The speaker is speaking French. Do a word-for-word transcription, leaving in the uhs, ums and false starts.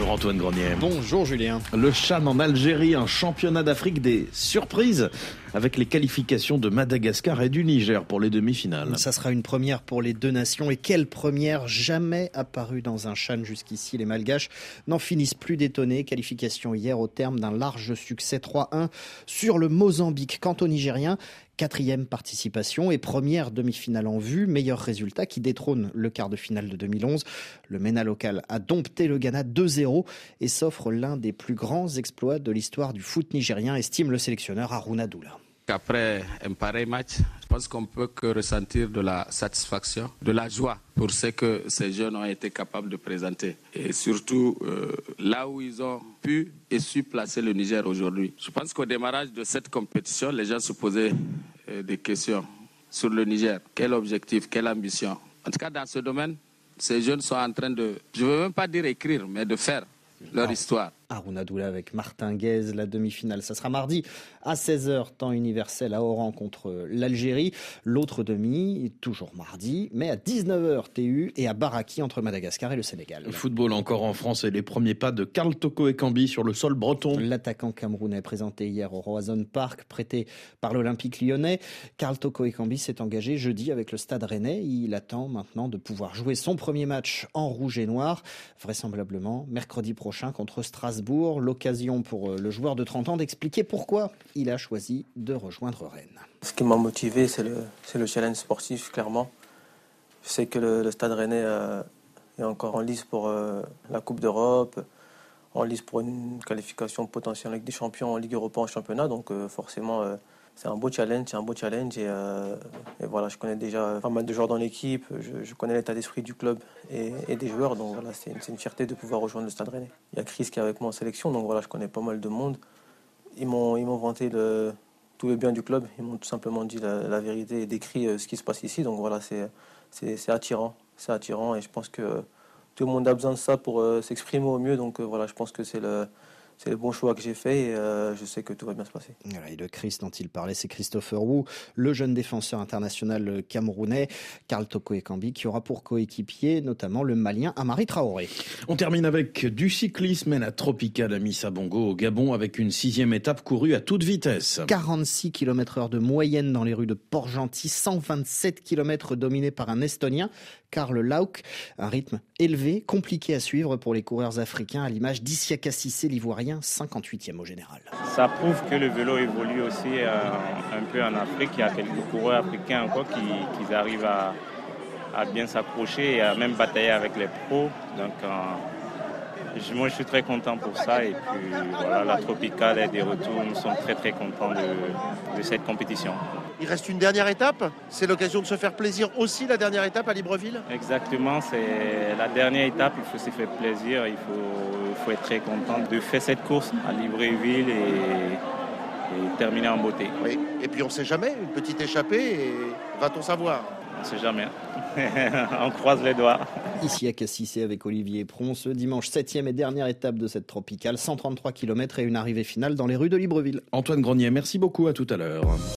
Bonjour Antoine Grenier. Bonjour Julien. Le CHAN en Algérie, un championnat d'Afrique des surprises avec les qualifications de Madagascar et du Niger pour les demi-finales. Ça sera une première pour les deux nations. Et quelle première, jamais apparue dans un CHAN jusqu'ici. Les Malgaches n'en finissent plus d'étonner. Qualification hier au terme d'un large succès trois un sur le Mozambique. Quant aux Nigériens, quatrième participation et première demi-finale en vue. Meilleur résultat qui détrône le quart de finale de deux mille onze. Le MENA local a dompté le Ghana deux zéro et s'offre l'un des plus grands exploits de l'histoire du foot nigérien, estime le sélectionneur Haruna Doula. Après un pareil match, je pense qu'on peut que ressentir de la satisfaction, de la joie pour ce que ces jeunes ont été capables de présenter. Et surtout, euh, là où ils ont pu et su placer le Niger aujourd'hui. Je pense qu'au démarrage de cette compétition, les gens se posaient euh, des questions sur le Niger. Quel objectif, quelle ambition? En tout cas, dans ce domaine, ces jeunes sont en train de, je ne veux même pas dire écrire, mais de faire leur histoire. Haruna Doula avec Martin Guez, la demi-finale. Ça sera mardi à seize heures, temps universel à Oran contre l'Algérie. L'autre demi, toujours mardi, mais à dix-neuf heures T U et à Baraki entre Madagascar et le Sénégal. Le football encore en France et les premiers pas de Karl Toko Ekambi sur le sol breton. L'attaquant camerounais présenté hier au Roazhon Park, prêté par l'Olympique lyonnais. Karl Toko Ekambi s'est engagé jeudi avec le Stade Rennais. Il attend maintenant de pouvoir jouer son premier match en rouge et noir, vraisemblablement mercredi prochain contre Strasbourg. L'occasion pour le joueur de trente ans d'expliquer pourquoi il a choisi de rejoindre Rennes. Ce qui m'a motivé, c'est le, c'est le challenge sportif, clairement. Je sais que le, le Stade Rennais euh, est encore en lice pour euh, la Coupe d'Europe, en lice pour une qualification potentielle en Ligue des Champions, en Ligue Europa, en championnat. Donc euh, forcément, euh, c'est un beau challenge, c'est un beau challenge. Et, euh, et voilà, je connais déjà pas mal de joueurs dans l'équipe, je, je connais l'état d'esprit du club et, et des joueurs. Donc voilà, c'est une, c'est une fierté de pouvoir rejoindre le Stade Rennais. Il y a Chris qui est avec moi en sélection, donc voilà, je connais pas mal de monde. Ils m'ont, ils m'ont vanté le, tout le bien du club, ils m'ont tout simplement dit la, la vérité et décrit euh, ce qui se passe ici. Donc voilà, c'est, c'est, c'est attirant, c'est attirant et je pense que tout le monde a besoin de ça pour euh, s'exprimer au mieux. Donc euh, voilà, je pense que c'est le... C'est le bon choix que j'ai fait et euh, je sais que tout va bien se passer. Voilà, et le Chris dont il parlait, c'est Christopher Wu, le jeune défenseur international camerounais, Karl Toko Ekambi, qui aura pour coéquipier notamment le Malien Amari Traoré. On termine avec du cyclisme et la Tropicale Amissa Bongo au Gabon avec une sixième étape courue à toute vitesse. quarante-six kilomètres heure de moyenne dans les rues de Port-Gentil, cent vingt-sept kilomètres dominés par un Estonien, Karl Lauk. Un rythme élevé, compliqué à suivre pour les coureurs africains, à l'image d'Isiaka Cissé, l'Ivoirien, cinquante-huitième au général. Ça prouve que le vélo évolue aussi euh, un peu en Afrique. Il y a quelques coureurs africains encore qui, qui arrivent à, à bien s'accrocher et à même batailler avec les pros. Donc euh, je, moi je suis très content pour ça. Et puis voilà, la Tropicale est de retour. Nous sommes très très contents de, de cette compétition. Il reste une dernière étape, c'est l'occasion de se faire plaisir aussi, la dernière étape à Libreville. Exactement, c'est la dernière étape, il faut se faire plaisir, il faut, il faut être très content de faire cette course à Libreville et, et terminer en beauté. Oui, et puis on ne sait jamais, une petite échappée, et va-t-on savoir? On ne sait jamais, on croise les doigts. Ici à Cassissé avec Olivier Pron, ce dimanche septième et dernière étape de cette Tropicale, cent trente-trois kilomètres et une arrivée finale dans les rues de Libreville. Antoine Grenier, merci beaucoup, à tout à l'heure.